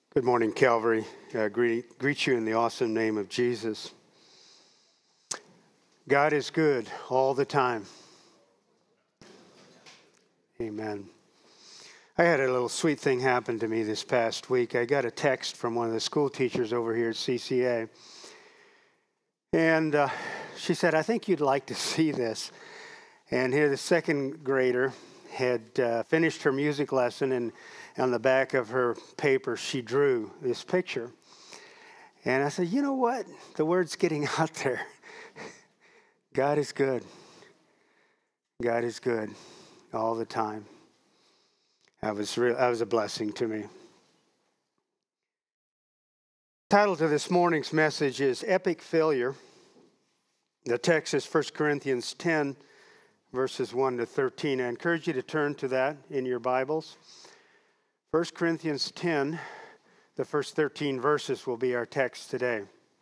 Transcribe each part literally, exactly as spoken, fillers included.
Good morning, Calvary. Uh, greet, greet you in the awesome name of Jesus. God is good all the time. Amen. I had a little sweet thing happen to me this past week. I got a text from one of the school teachers over here at C C A. And uh, she said, I think you'd like to see this. And here the second grader had uh, finished her music lesson, and on the back of her paper, she drew this picture. And I said, you know what? The word's getting out there. God is good. God is good all the time. That was, real, that was a blessing to me. The title to this morning's message is Epic Failure. The text is First Corinthians ten, verses one to thirteen. I encourage you to turn to that in your Bibles. First Corinthians ten, the first thirteen verses will be our text today.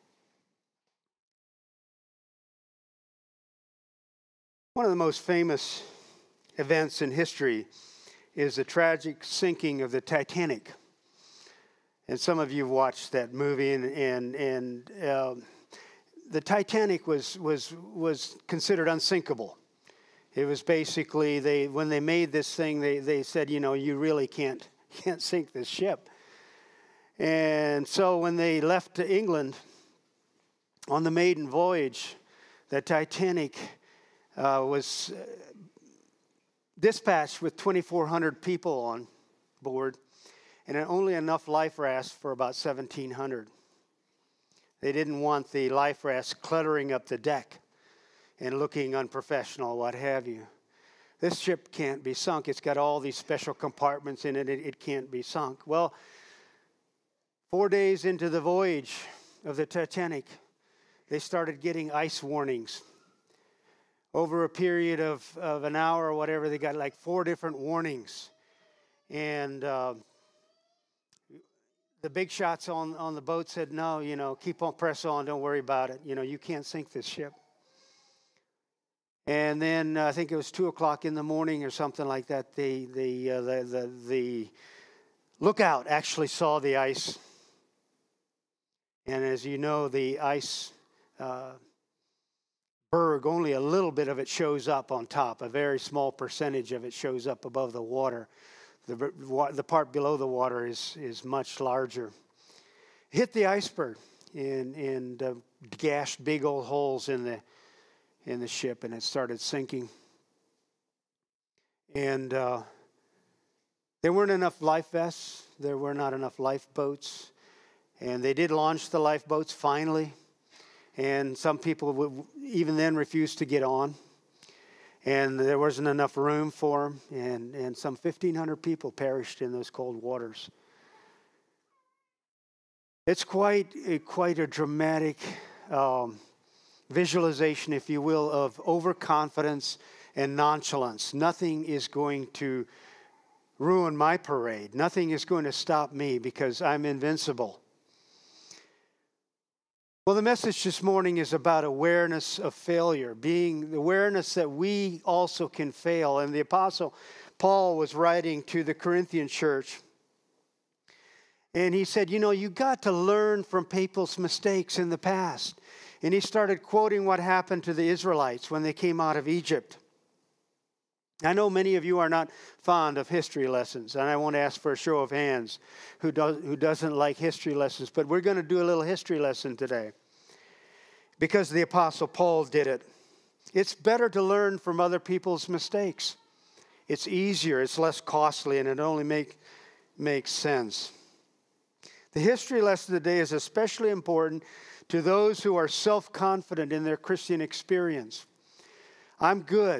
One of the most famous events in history is the tragic sinking of the Titanic. And some of you have watched that movie, and and, and uh, the Titanic was was was considered unsinkable. It was basically, they when they made this thing, they, they said, you know, you really can't can't sink this ship. And so when they left to England on the maiden voyage, the Titanic uh, was dispatched with twenty-four hundred people on board, and only enough life rafts for about seventeen hundred. They didn't want the life rafts cluttering up the deck and looking unprofessional, what have you. This ship can't be sunk. It's got all these special compartments in it. It, it can't be sunk. Well, four days into the voyage of the Titanic, they started getting ice warnings. Over a period of, of an hour or whatever, they got like four different warnings. And uh, the big shots on, on the boat said, no, you know, keep on, press on, don't worry about it. You know, you can't sink this ship. And then uh, I think it was two o'clock in the morning or something like that. The the, uh, the the the lookout actually saw the ice, and as you know, the ice uh, berg, only a little bit of it shows up on top. A very small percentage of it shows up above the water. The the part below the water is is much larger. Hit the iceberg and and uh, gashed big old holes in the. in the ship, and it started sinking. And uh, there weren't enough life vests. There were not enough lifeboats. And they did launch the lifeboats finally. And some people would even then refused to get on. And there wasn't enough room for them. And, and some fifteen hundred people perished in those cold waters. It's quite, quite a dramatic Um, visualization, if you will, of overconfidence and nonchalance. Nothing is going to ruin my parade. Nothing is going to stop me because I'm invincible. Well, the message this morning is about awareness of failure, being the awareness that we also can fail. And the Apostle Paul was writing to the Corinthian church, and he said, you know, you got to learn from people's mistakes in the past. And he started quoting what happened to the Israelites when they came out of Egypt. I know many of you are not fond of history lessons, and I won't ask for a show of hands who, does, who doesn't like history lessons, but we're going to do a little history lesson today because the Apostle Paul did it. It's better to learn from other people's mistakes. It's easier, it's less costly, and it only make, makes sense. The history lesson today is especially important to those who are self-confident in their Christian experience. I'm good.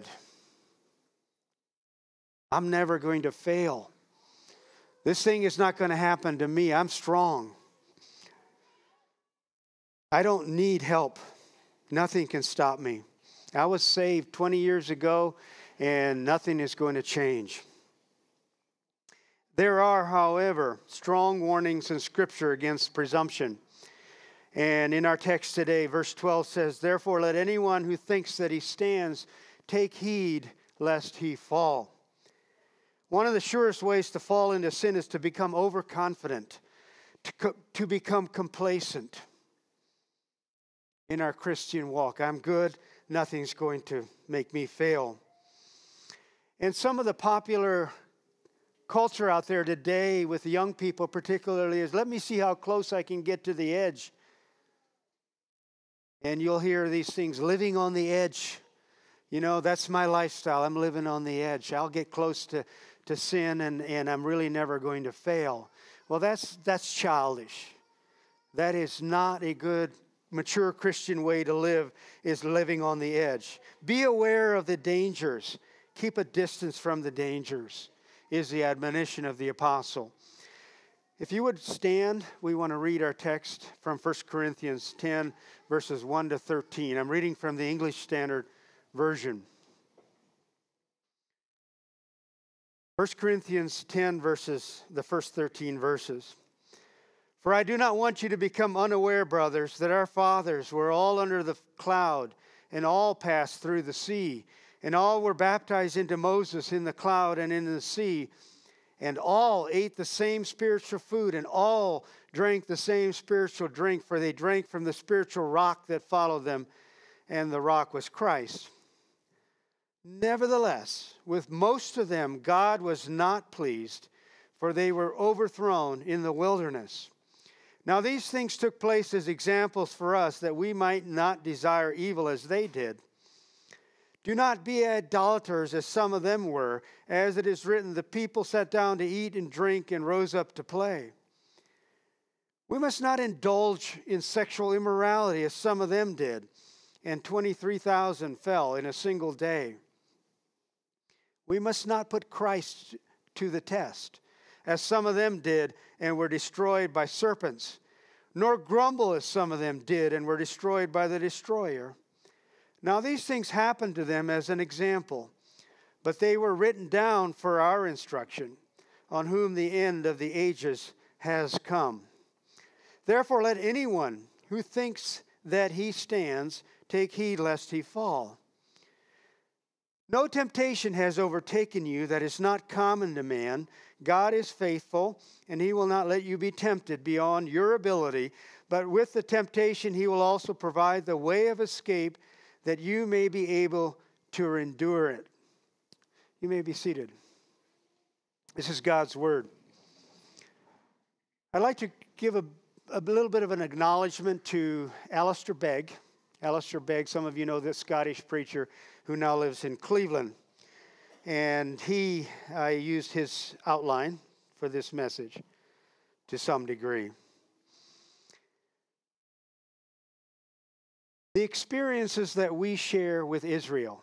I'm never going to fail. This thing is not going to happen to me. I'm strong. I don't need help. Nothing can stop me. I was saved twenty years ago, and nothing is going to change. There are, however, strong warnings in Scripture against presumption. And in our text today, verse twelve says, therefore let anyone who thinks that he stands take heed lest he fall. One of the surest ways to fall into sin is to become overconfident, to, co- to become complacent in our Christian walk. I'm good. Nothing's going to make me fail. And some of the popular culture out there today with the young people particularly is, let me see how close I can get to the edge. And you'll hear these things, living on the edge. You know, that's my lifestyle. I'm living on the edge. I'll get close to, to sin and, and I'm really never going to fail. Well, that's that's childish. That is not a good, mature Christian way to live, is living on the edge. Be aware of the dangers. Keep a distance from the dangers, is the admonition of the apostle. If you would stand, we want to read our text from First Corinthians ten, verses one to thirteen. I'm reading from the English Standard Version. First Corinthians ten, verses, the first thirteen verses. For I do not want you to become unaware, brothers, that our fathers were all under the cloud, and all passed through the sea, and all were baptized into Moses in the cloud and in the sea, and all ate the same spiritual food, and all drank the same spiritual drink, for they drank from the spiritual rock that followed them, and the rock was Christ. Nevertheless, with most of them God was not pleased, for they were overthrown in the wilderness. Now these things took place as examples for us, that we might not desire evil as they did. Do not be idolaters as some of them were, as it is written, the people sat down to eat and drink and rose up to play. We must not indulge in sexual immorality as some of them did, and twenty-three thousand fell in a single day. We must not put Christ to the test, as some of them did and were destroyed by serpents, nor grumble as some of them did and were destroyed by the destroyer. Now these things happened to them as an example, but they were written down for our instruction, on whom the end of the ages has come. Therefore let anyone who thinks that he stands take heed lest he fall. No temptation has overtaken you that is not common to man. God is faithful, and he will not let you be tempted beyond your ability, but with the temptation he will also provide the way of escape, that you may be able to endure it. You may be seated. This is God's word. I'd like to give a, a little bit of an acknowledgement to Alistair Begg. Alistair Begg, some of you know this Scottish preacher who now lives in Cleveland. And he, I used his outline for this message to some degree. The experiences that we share with Israel,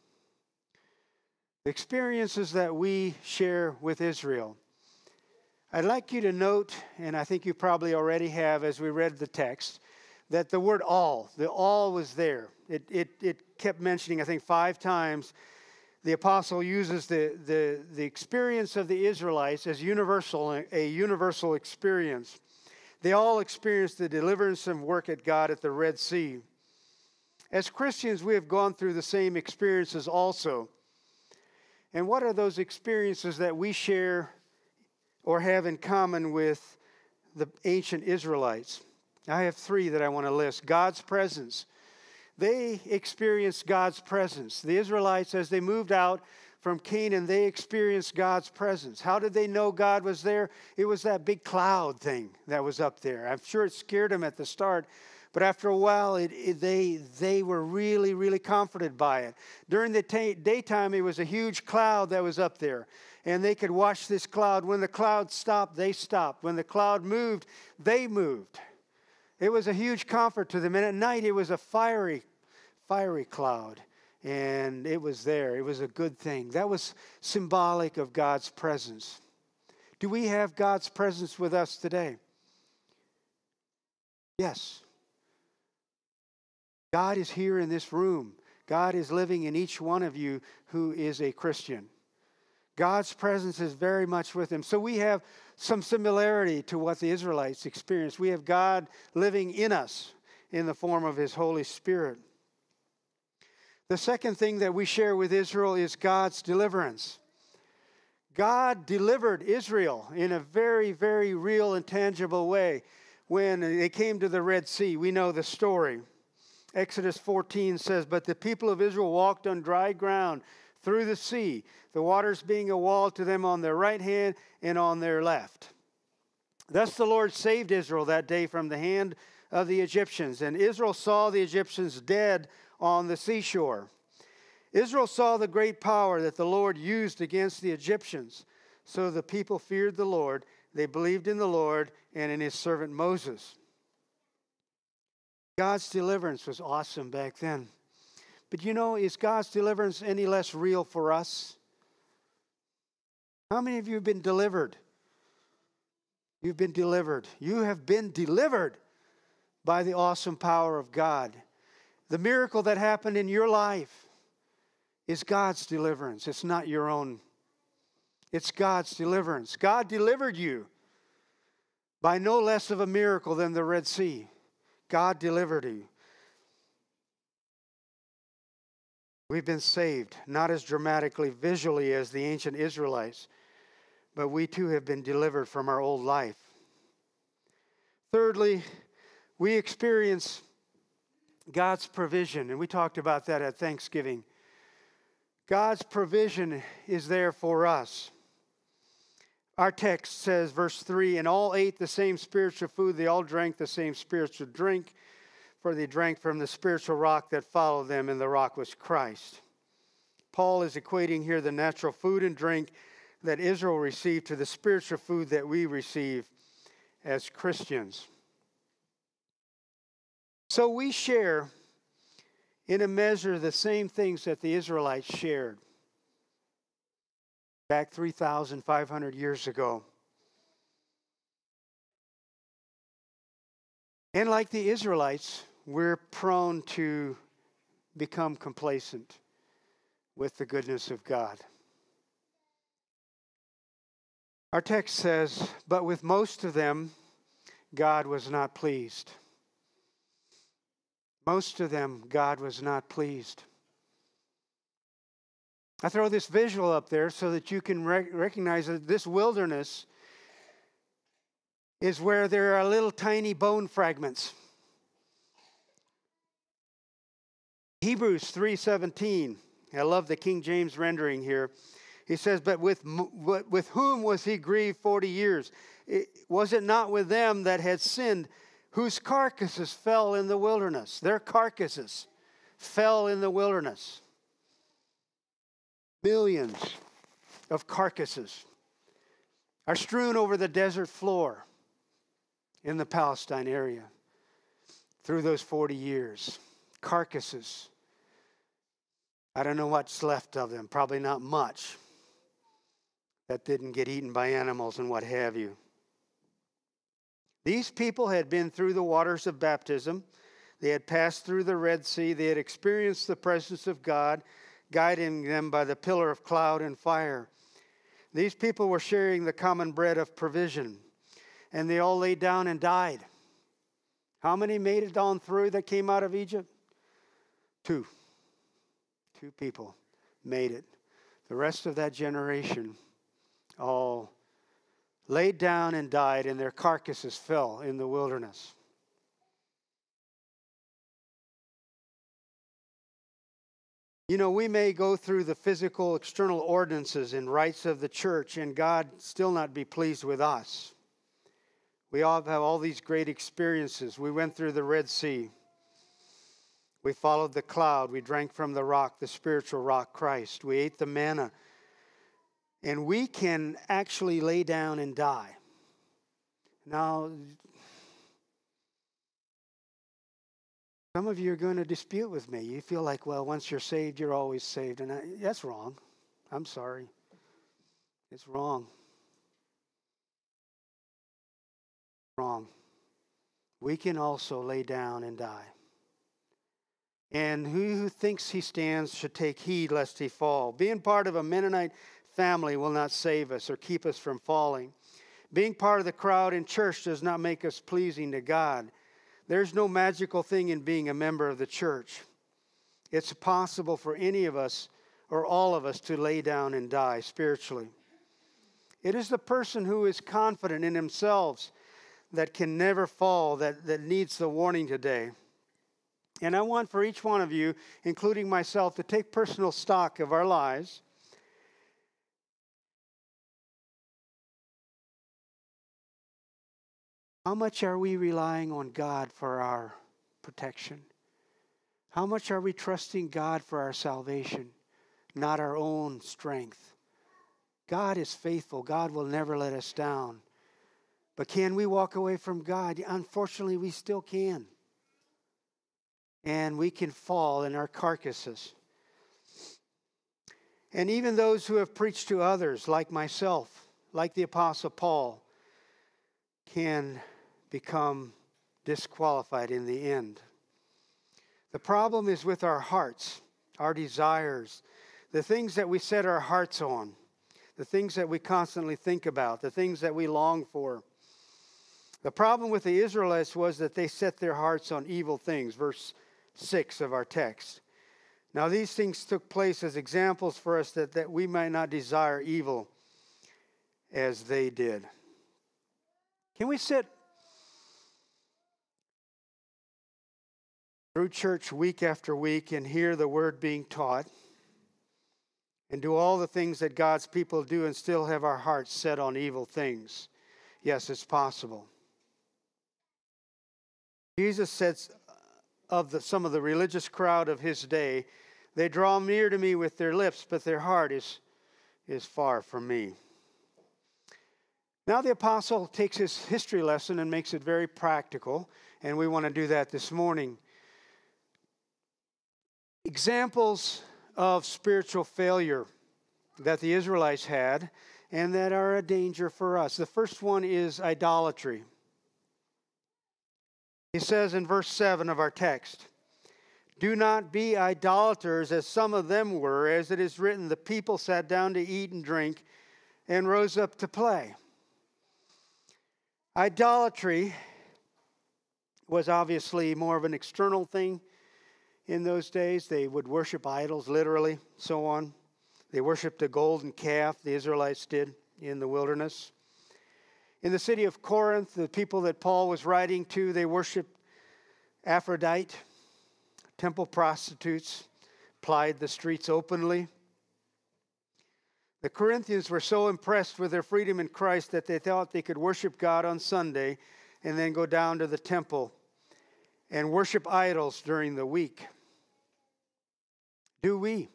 the experiences that we share with Israel, I'd like you to note, and I think you probably already have as we read the text, that the word all, the all was there. It, it, it kept mentioning, I think, five times. The apostle uses the, the, the experience of the Israelites as universal, a universal experience. They all experienced the deliverance and work at God at the Red Sea. As Christians, we have gone through the same experiences also. And what are those experiences that we share or have in common with the ancient Israelites? I have three that I want to list. God's presence. They experienced God's presence. The Israelites, as they moved out from Canaan, they experienced God's presence. How did they know God was there? It was that big cloud thing that was up there. I'm sure it scared them at the start, but after a while, it, it, they, they were really, really comforted by it. During the ta- daytime, it was a huge cloud that was up there, and they could watch this cloud. When the cloud stopped, they stopped. When the cloud moved, they moved. It was a huge comfort to them. And at night, it was a fiery, fiery cloud. And it was there. It was a good thing. That was symbolic of God's presence. Do we have God's presence with us today? Yes. God is here in this room. God is living in each one of you who is a Christian. God's presence is very much with him. So we have some similarity to what the Israelites experienced. We have God living in us in the form of his Holy Spirit. The second thing that we share with Israel is God's deliverance. God delivered Israel in a very, very real and tangible way when they came to the Red Sea. We know the story. Exodus fourteen says, "But the people of Israel walked on dry ground through the sea, the waters being a wall to them on their right hand and on their left. Thus the Lord saved Israel that day from the hand of the Egyptians. And Israel saw the Egyptians dead on the seashore." Israel saw the great power that the Lord used against the Egyptians. So the people feared the Lord. They believed in the Lord and in his servant Moses. God's deliverance was awesome back then. But you know, is God's deliverance any less real for us? How many of you have been delivered? You've been delivered. You have been delivered by the awesome power of God. The miracle that happened in your life is God's deliverance. It's not your own. It's God's deliverance. God delivered you by no less of a miracle than the Red Sea. God delivered you. We've been saved, not as dramatically, visually as the ancient Israelites, but we too have been delivered from our old life. Thirdly, we experience God's provision, and we talked about that at Thanksgiving. God's provision is there for us. Our text says, verse three, "And all ate the same spiritual food, they all drank the same spiritual drink, for they drank from the spiritual rock that followed them, and the rock was Christ." Paul is equating here the natural food and drink that Israel received to the spiritual food that we receive as Christians. So we share in a measure the same things that the Israelites shared back three thousand five hundred years ago. And like the Israelites, we're prone to become complacent with the goodness of God. Our text says, "But with most of them, God was not pleased." Most of them, God was not pleased. I throw this visual up there so that you can rec- recognize that this wilderness is where there are little tiny bone fragments. Hebrews three seventeen. I love the King James rendering here. He says, "But with, with whom was he grieved forty years? It, was it not with them that had sinned, whose carcasses fell in the wilderness?" Their carcasses fell in the wilderness. Millions of carcasses are strewn over the desert floor in the Palestine area through those forty years. Carcasses. I don't know what's left of them. Probably not much. That didn't get eaten by animals and what have you. These people had been through the waters of baptism. They had passed through the Red Sea. They had experienced the presence of God, guiding them by the pillar of cloud and fire. These people were sharing the common bread of provision, and they all laid down and died. How many made it on through that came out of Egypt? Two. Two people made it. The rest of that generation all laid down and died, and their carcasses fell in the wilderness. You know, we may go through the physical external ordinances and rites of the church and God still not be pleased with us. We all have all these great experiences. We went through the Red Sea. We followed the cloud. We drank from the rock, the spiritual rock, Christ. We ate the manna. And we can actually lay down and die. Now, some of you are going to dispute with me. You feel like, well, once you're saved, you're always saved. And I, that's wrong. I'm sorry. It's wrong. Wrong. We can also lay down and die. And who who thinks he stands should take heed lest he fall. Being part of a Mennonite family will not save us or keep us from falling. Being part of the crowd in church does not make us pleasing to God. There's no magical thing in being a member of the church. It's possible for any of us or all of us to lay down and die spiritually. It is the person who is confident in themselves that can never fall, that, that needs the warning today. And I want for each one of you, including myself, to take personal stock of our lives. How much are we relying on God for our protection? How much are we trusting God for our salvation, not our own strength? God is faithful. God will never let us down. But can we walk away from God? Unfortunately, we still can. And we can fall in our carcasses. And even those who have preached to others, like myself, like the Apostle Paul, can become disqualified in the end. The problem is with our hearts, our desires, the things that we set our hearts on, the things that we constantly think about, the things that we long for. The problem with the Israelites was that they set their hearts on evil things, verse six of our text. Now these things took place as examples for us that, that we might not desire evil as they did. Can we sit through church week after week and hear the word being taught and do all the things that God's people do and still have our hearts set on evil things? Yes, it's possible. Jesus said of the, some of the religious crowd of his day, they draw near to me with their lips, but their heart is, is far from me. Now the apostle takes his history lesson and makes it very practical, and we want to do that this morning. Examples of spiritual failure that the Israelites had and that are a danger for us. The first one is idolatry. He says in verse seven of our text, "Do not be idolaters as some of them were, as it is written, the people sat down to eat and drink and rose up to play." Idolatry was obviously more of an external thing. In those days, they would worship idols, literally, so on. They worshiped a golden calf, the Israelites did in the wilderness. In the city of Corinth, the people that Paul was writing to, they worshiped Aphrodite. Temple prostitutes plied the streets openly. The Corinthians were so impressed with their freedom in Christ that they thought they could worship God on Sunday and then go down to the temple and worship idols during the week. Do we?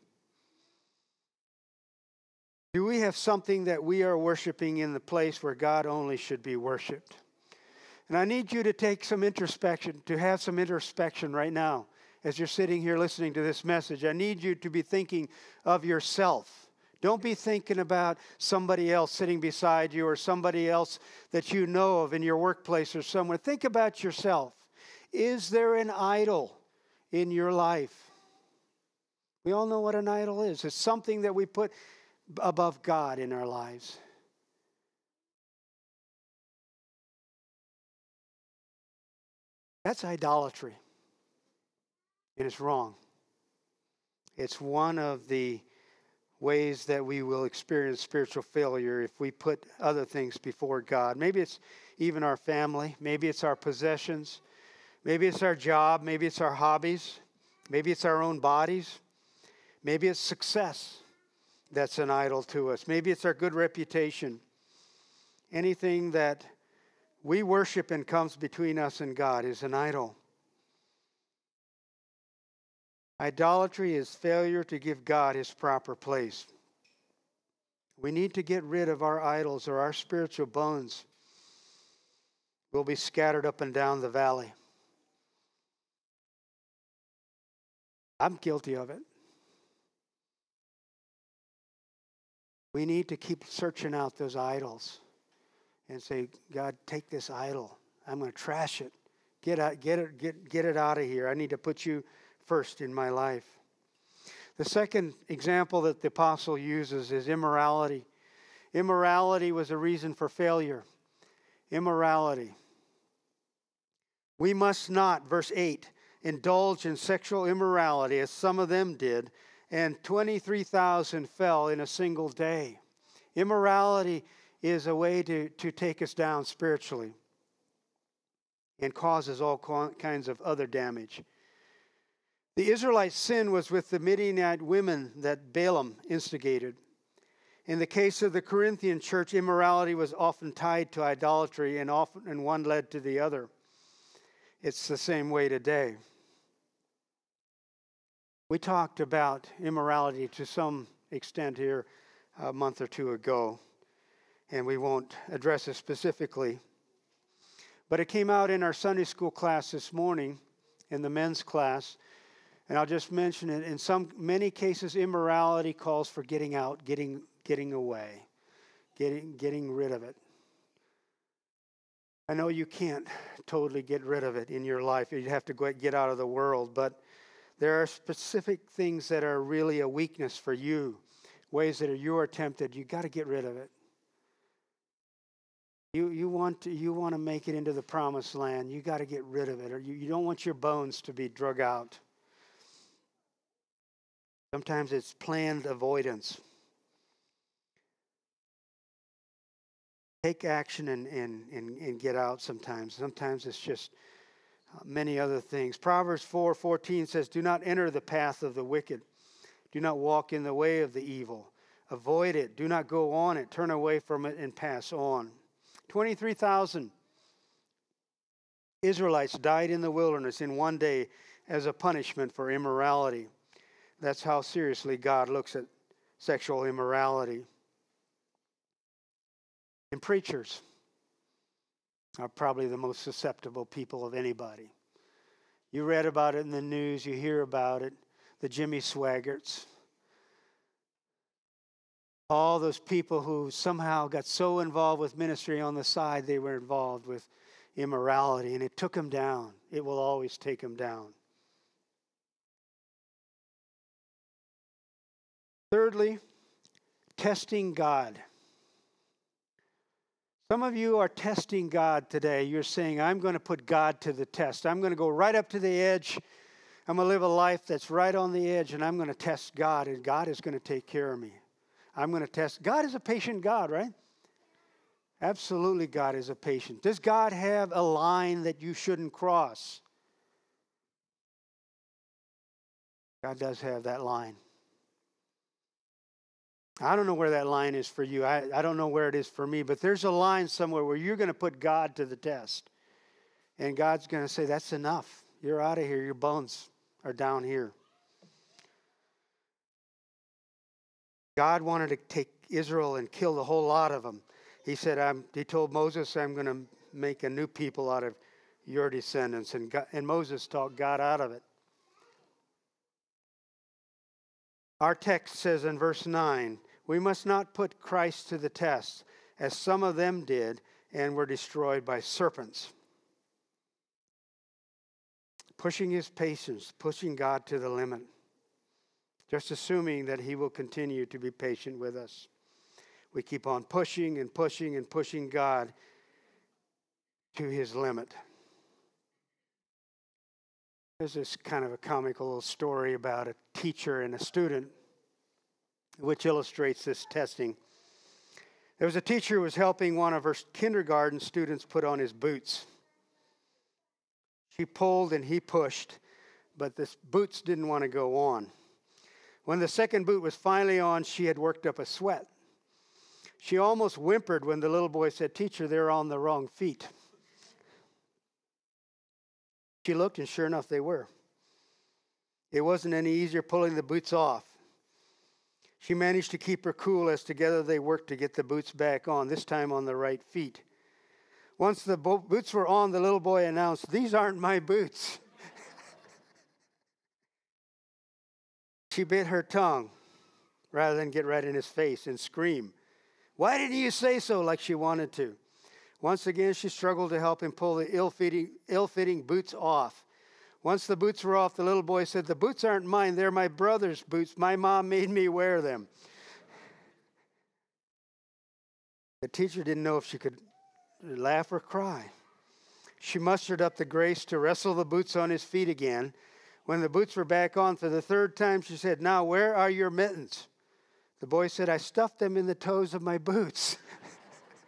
Do we have something that we are worshiping in the place where God only should be worshiped? And I need you to take some introspection, to have some introspection right now as you're sitting here listening to this message. I need you to be thinking of yourself. Don't be thinking about somebody else sitting beside you or somebody else that you know of in your workplace or somewhere. Think about yourself. Is there an idol in your life? We all know what an idol is. It's something that we put above God in our lives. That's idolatry. It is wrong. It's one of the ways that we will experience spiritual failure if we put other things before God. Maybe it's even our family. Maybe it's our possessions. Maybe it's our job. Maybe it's our hobbies. Maybe it's our own bodies. Maybe it's success that's an idol to us. Maybe it's our good reputation. Anything that we worship and comes between us and God is an idol. Idolatry is failure to give God his proper place. We need to get rid of our idols or our spiritual bones will be scattered up and down the valley. I'm guilty of it. We need to keep searching out those idols and say, God, take this idol. I'm going to trash it. Get out, get it, get, get it out of here. I need to put you first in my life. The second example that the apostle uses is immorality. Immorality was a reason for failure. Immorality. We must not, verse eight, indulge in sexual immorality as some of them did, and twenty-three thousand fell in a single day. Immorality is a way to, to take us down spiritually and causes all kinds of other damage. The Israelite sin was with the Midianite women that Balaam instigated. In the case of the Corinthian church, immorality was often tied to idolatry, and often and one led to the other. It's the same way today. We talked about immorality to some extent here a month or two ago, and we won't address it specifically. But it came out in our Sunday school class this morning, in the men's class, and I'll just mention it. In some many cases, immorality calls for getting out, getting getting away, getting getting rid of it. I know you can't totally get rid of it in your life. You'd have to go get out of the world, but there are specific things that are really a weakness for you, ways that you are tempted. You got to get rid of it. You you want to you want to make it into the promised land. You got to get rid of it, or you, you don't want your bones to be drug out. Sometimes it's planned avoidance. Take action and, and, and, and get out sometimes. Sometimes it's just many other things. Proverbs four fourteen says, "Do not enter the path of the wicked. Do not walk in the way of the evil. Avoid it. Do not go on it. Turn away from it and pass on." twenty-three thousand Israelites died in the wilderness in one day as a punishment for immorality. That's how seriously God looks at sexual immorality. And preachers are probably the most susceptible people of anybody. You read about it in the news, you hear about it, the Jimmy Swaggarts. All those people who somehow got so involved with ministry on the side, they were involved with immorality, and it took them down. It will always take them down. Thirdly, testing God. Some of you are testing God today. You're saying, I'm going to put God to the test. I'm going to go right up to the edge. I'm going to live a life that's right on the edge, and I'm going to test God, and God is going to take care of me. I'm going to test. God is a patient God, right? Absolutely, God is a patient. Does God have a line that you shouldn't cross? God does have that line. I don't know where that line is for you. I, I don't know where it is for me, but there's a line somewhere where you're going to put God to the test. And God's going to say, that's enough. You're out of here. Your bones are down here. God wanted to take Israel and kill the whole lot of them. He said, I'm, he told Moses, I'm going to make a new people out of your descendants. And, God, and Moses talked God out of it. Our text says in verse nine, we must not put Christ to the test, as some of them did and were destroyed by serpents. Pushing his patience, pushing God to the limit. Just assuming that he will continue to be patient with us. We keep on pushing and pushing and pushing God to his limit. There's this kind of a comical little story about a teacher and a student, which illustrates this testing. There was a teacher who was helping one of her kindergarten students put on his boots. She pulled and he pushed, but the boots didn't want to go on. When the second boot was finally on, she had worked up a sweat. She almost whimpered when the little boy said, "Teacher, they're on the wrong feet." She looked, and sure enough, they were. It wasn't any easier pulling the boots off. She managed to keep her cool as together they worked to get the boots back on, this time on the right feet. Once the bo- boots were on, the little boy announced, "These aren't my boots." She bit her tongue rather than get right in his face and scream, "Why didn't you say so?" like she wanted to. Once again, she struggled to help him pull the ill-fitting, ill-fitting boots off. Once the boots were off, the little boy said, "The boots aren't mine. They're my brother's boots. My mom made me wear them." The teacher didn't know if she could laugh or cry. She mustered up the grace to wrestle the boots on his feet again. When the boots were back on for the third time, she said, "Now, where are your mittens?" The boy said, "I stuffed them in the toes of my boots."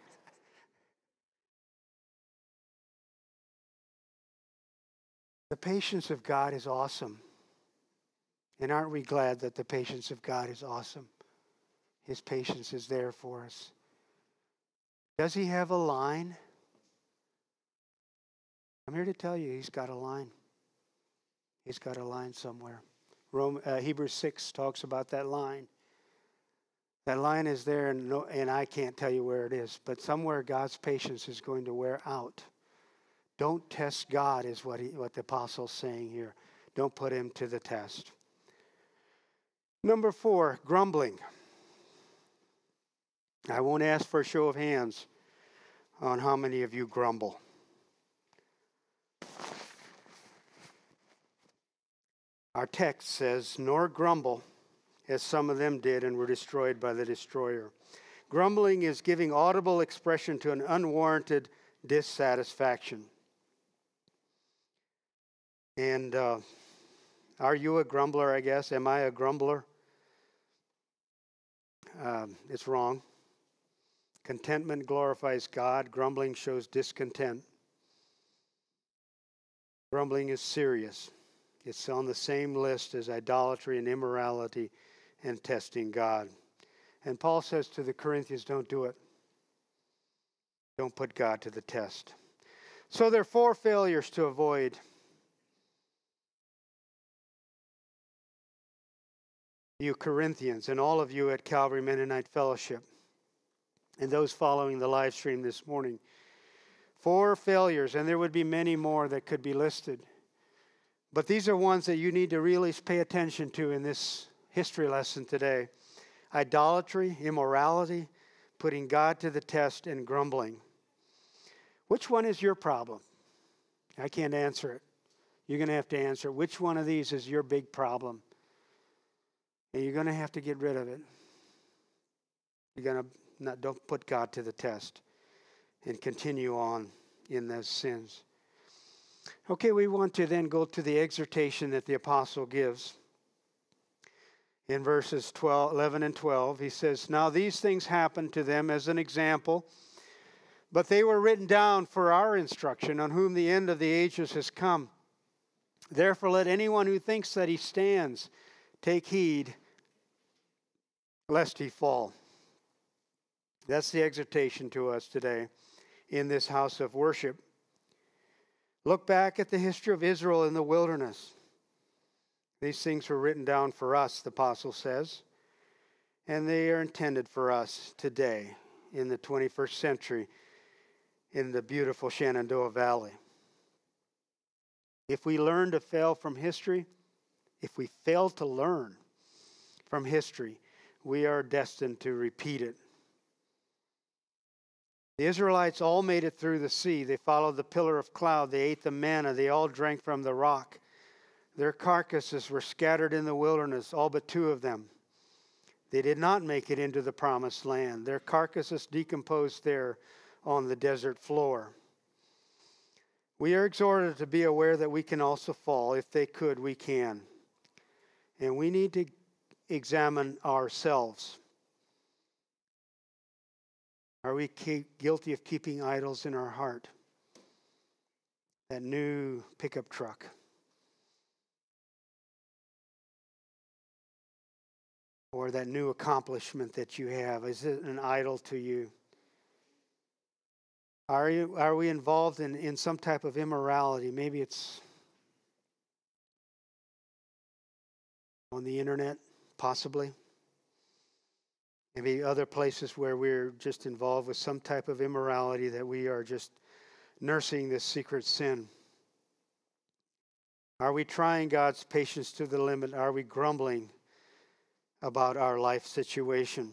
The patience of God is awesome. And aren't we glad that the patience of God is awesome? His patience is there for us. Does he have a line? I'm here to tell you he's got a line. He's got a line somewhere. Rome, uh, Hebrews six talks about that line. That line is there, and, no, and I can't tell you where it is, but somewhere God's patience is going to wear out. Don't test God is what, he, what the apostle's saying here. Don't put him to the test. Number four, grumbling. I won't ask for a show of hands on how many of you grumble. Our text says, nor grumble, as some of them did and were destroyed by the destroyer. Grumbling is giving audible expression to an unwarranted dissatisfaction. And uh, are you a grumbler, I guess? Am I a grumbler? Um, it's wrong. Contentment glorifies God. Grumbling shows discontent. Grumbling is serious. It's on the same list as idolatry and immorality and testing God. And Paul says to the Corinthians, don't do it. Don't put God to the test. So there are four failures to avoid. You Corinthians and all of you at Calvary Mennonite Fellowship and those following the live stream this morning. Four failures, and there would be many more that could be listed. But these are ones that you need to really pay attention to in this history lesson today. Idolatry, immorality, putting God to the test, and grumbling. Which one is your problem? I can't answer it. You're going to have to answer which one of these is your big problem. And you're going to have to get rid of it. You're going to not, don't put God to the test and continue on in those sins. Okay, we want to then go to the exhortation that the apostle gives. In verses twelve, eleven and twelve, he says, now these things happened to them as an example, but they were written down for our instruction, on whom the end of the ages has come. Therefore let anyone who thinks that he stands take heed lest he fall. That's the exhortation to us today in this house of worship. Look back at the history of Israel in the wilderness. These things were written down for us, the apostle says, and they are intended for us today in the twenty-first century in the beautiful Shenandoah Valley. If we learn to fail from history, if we fail to learn from history, we are destined to repeat it. The Israelites all made it through the sea. They followed the pillar of cloud. They ate the manna. They all drank from the rock. Their carcasses were scattered in the wilderness, all but two of them. They did not make it into the promised land. Their carcasses decomposed there on the desert floor. We are exhorted to be aware that we can also fall. If they could, we can. And we need to examine ourselves. Are we keep, guilty of keeping idols in our heart? That new pickup truck. Or that new accomplishment that you have. Is it an idol to you? Are you are we involved in, in some type of immorality? Maybe it's on the internet, possibly. Maybe other places where we're just involved with some type of immorality that we are just nursing this secret sin. Are we trying God's patience to the limit? Are we grumbling about our life situation?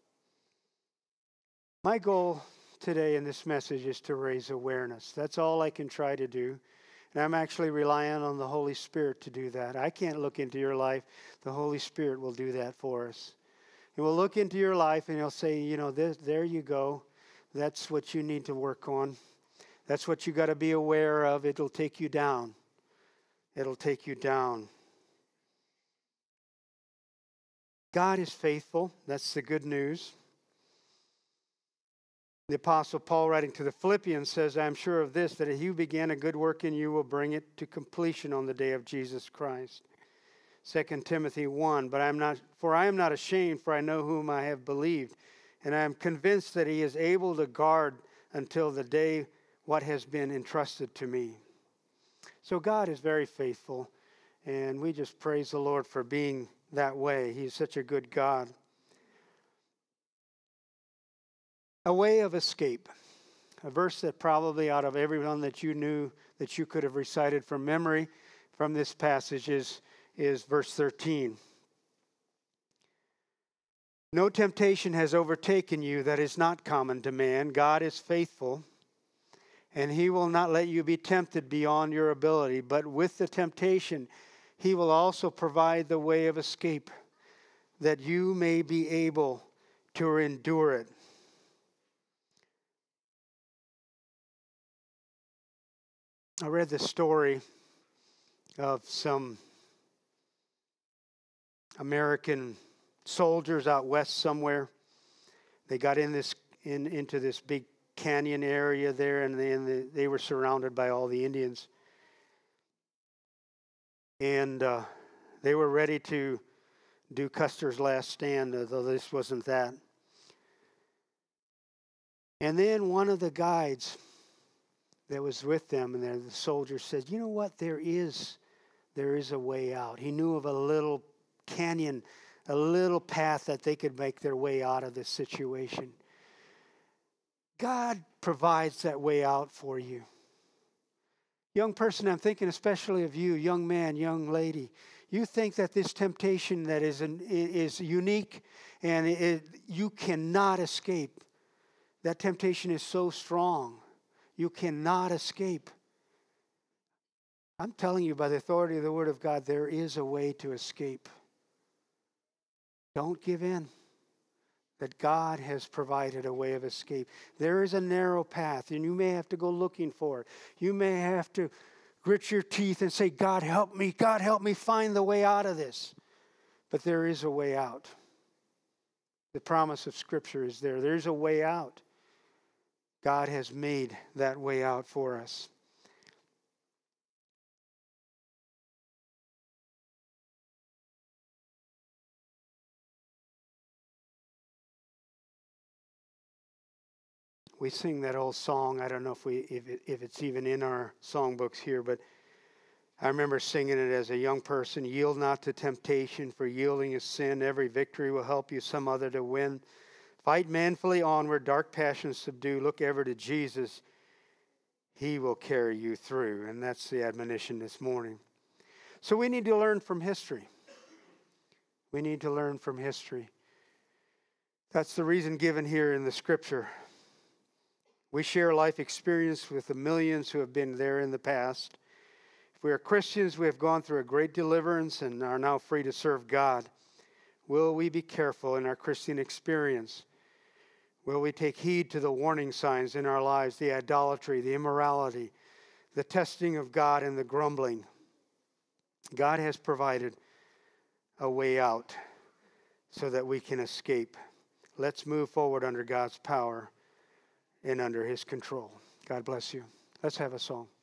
My goal today in this message is to raise awareness. That's all I can try to do. And I'm actually relying on the Holy Spirit to do that. I can't look into your life. The Holy Spirit will do that for us. And we'll look into your life and he'll say, you know, this, there you go. That's what you need to work on. That's what you got to be aware of. It'll take you down. It'll take you down. God is faithful. That's the good news. The Apostle Paul, writing to the Philippians, says, I am sure of this, that he who began a good work in you will bring it to completion on the day of Jesus Christ. Second Timothy one, but I am not, for I am not ashamed, for I know whom I have believed, and I am convinced that he is able to guard until the day what has been entrusted to me. So God is very faithful, and we just praise the Lord for being that way. He's such a good God. A way of escape. A verse that probably out of everyone that you knew that you could have recited from memory from this passage is, is verse thirteen. No temptation has overtaken you that is not common to man. God is faithful, and he will not let you be tempted beyond your ability. But with the temptation, he will also provide the way of escape, that you may be able to endure it. I read the story of some American soldiers out west somewhere. They got in this in into this big canyon area there, and then they, they were surrounded by all the Indians. And uh, they were ready to do Custer's last stand, though this wasn't that. And then one of the guides that was with them, and the soldier said, you know what, there is, there is a way out. He knew of a little canyon, a little path that they could make their way out of this situation. God provides that way out for you. Young person, I'm thinking especially of you, young man, young lady. You think that this temptation that is an, is unique and it, you cannot escape. That temptation is so strong. You cannot escape. I'm telling you by the authority of the Word of God, there is a way to escape. Don't give in. That God has provided a way of escape. There is a narrow path, and you may have to go looking for it. You may have to grit your teeth and say, God, help me. God, help me find the way out of this. But there is a way out. The promise of Scripture is there. There's a way out. God has made that way out for us. We sing that old song. I don't know if we if, it, if it's even in our songbooks here, but I remember singing it as a young person. Yield not to temptation, for yielding is sin. Every victory will help you some other to win. Fight manfully onward, dark passions subdue. Look ever to Jesus. He will carry you through. And that's the admonition this morning. So we need to learn from history. We need to learn from history. That's the reason given here in the Scripture. We share life experience with the millions who have been there in the past. If we are Christians, we have gone through a great deliverance and are now free to serve God. Will we be careful in our Christian experience? Will we take heed to the warning signs in our lives, the idolatry, the immorality, the testing of God, and the grumbling? God has provided a way out so that we can escape. Let's move forward under God's power and under His control. God bless you. Let's have a song.